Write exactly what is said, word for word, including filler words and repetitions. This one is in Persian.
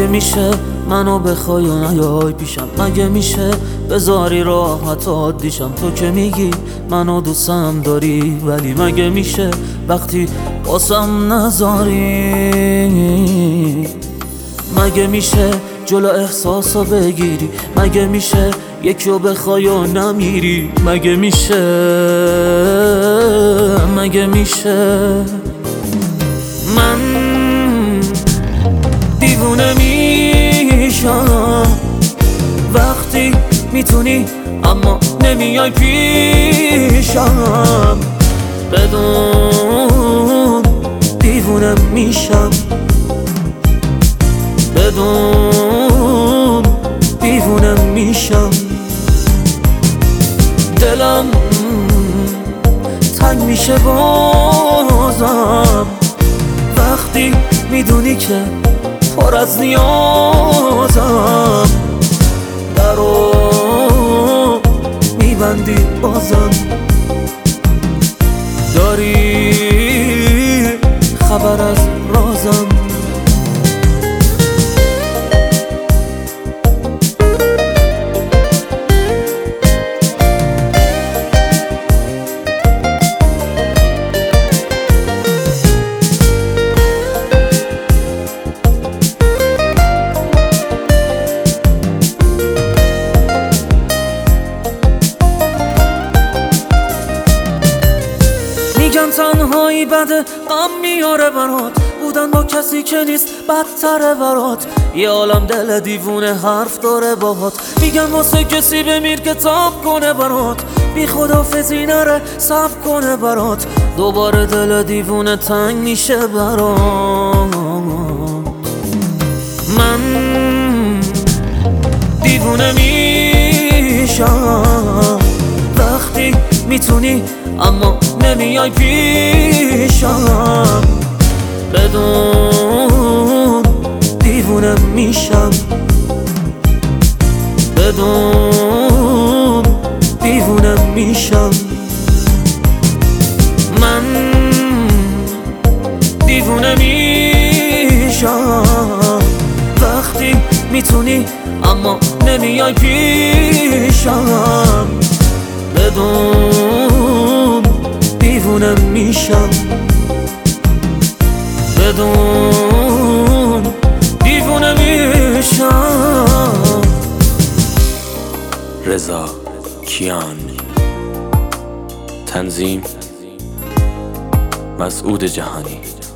میشه منو بخوای و نیای پیشم؟ مگه میشه بذاری راحتات دیشم؟ تو که میگی منو دوستم داری، ولی مگه میشه وقتی واسم نذاری؟ مگه میشه جلو احساسا بگیری؟ مگه میشه یکیو بخوای و نمیری؟ مگه میشه مگه میشه من دیوونه میشم وقتی میتونی اما نمیای پیشم؟ بدون دیوونه میشم، بدون دیوونه میشم. دلم تنگ میشه بازم وقتی میدونی که پر از نیازم. درو میبندی بازم، داری خبر از رازم. میگن تنهایی بده، غم میاره برات، بودن با کسی که نیست بدتره برات. یه عالم دل دیوونه حرف داره باهات، میگن واسه کسی بمیر که تاب کنه برات، بی خدافزی نره صبر کنه برات. دوباره دل دیوونه تنگ میشه برات. من دیوونه میشم وقتی میتونی اما نمیای پیشم. بدون دیوونه میشم، بدون دیوونه میشم. من دیوونه میشم وقتی میتونی اما نمیای پیشم. بدون دیوونه میشم، بدون دیوونه میشم. رضا کیان، تنظیم مسعود جهانی.